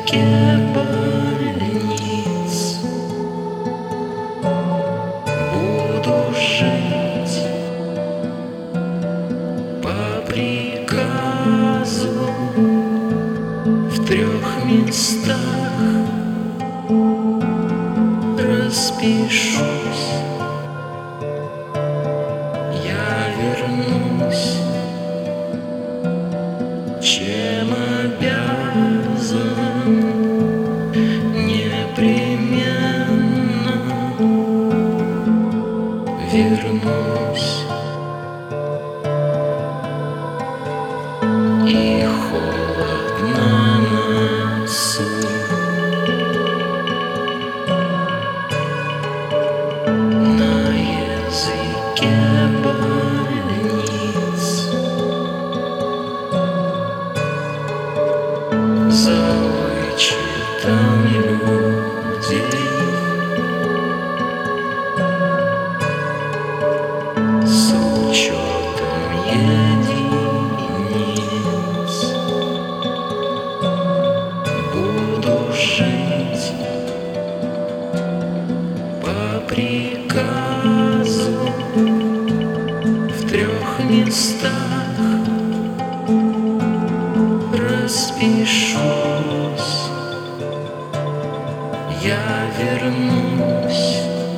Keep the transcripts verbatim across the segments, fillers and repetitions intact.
языке больниц буду жить по приказу в трех местах. Распишусь, я вернусь, чем обязан непременно вернусь. И холодно на носу, на языке больниц за вычетом людей с учетом единиц буду жить по приказу в трех местах. Распишусь, я вернусь,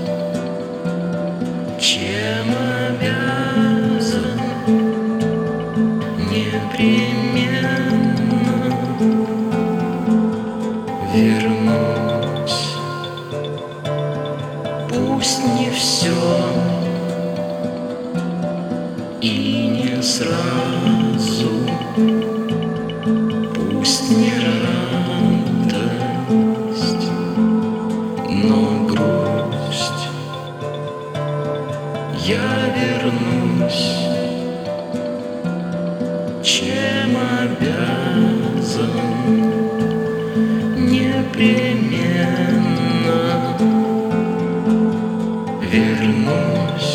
чем обязан непременно вернусь. Пусть не все и не сразу, пусть не радость, но грусть. Я вернусь, чем обязан непременно вернусь.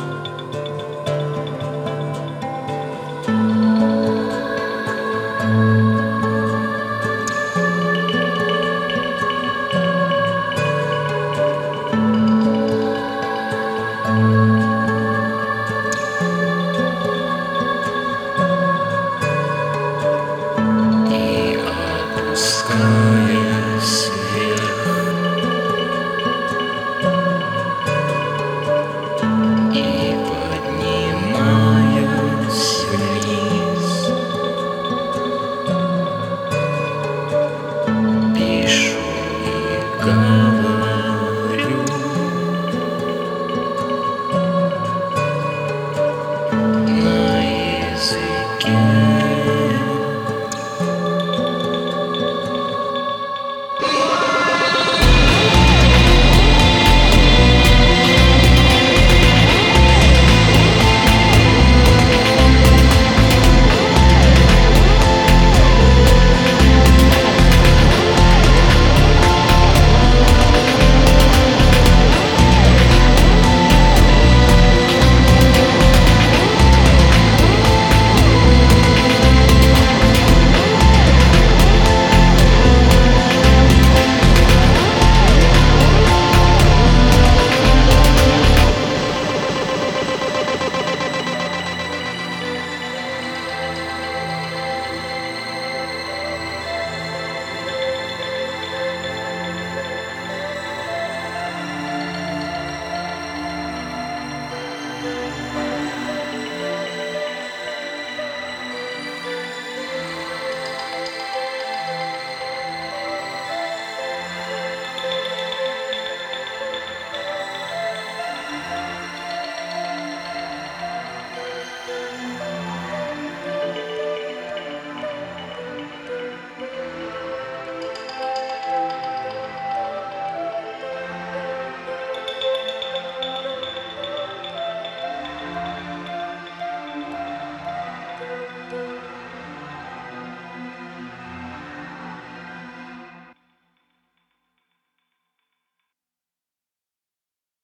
И опускаясь вверх, и поднимаясь вниз, пишу и говорю на языке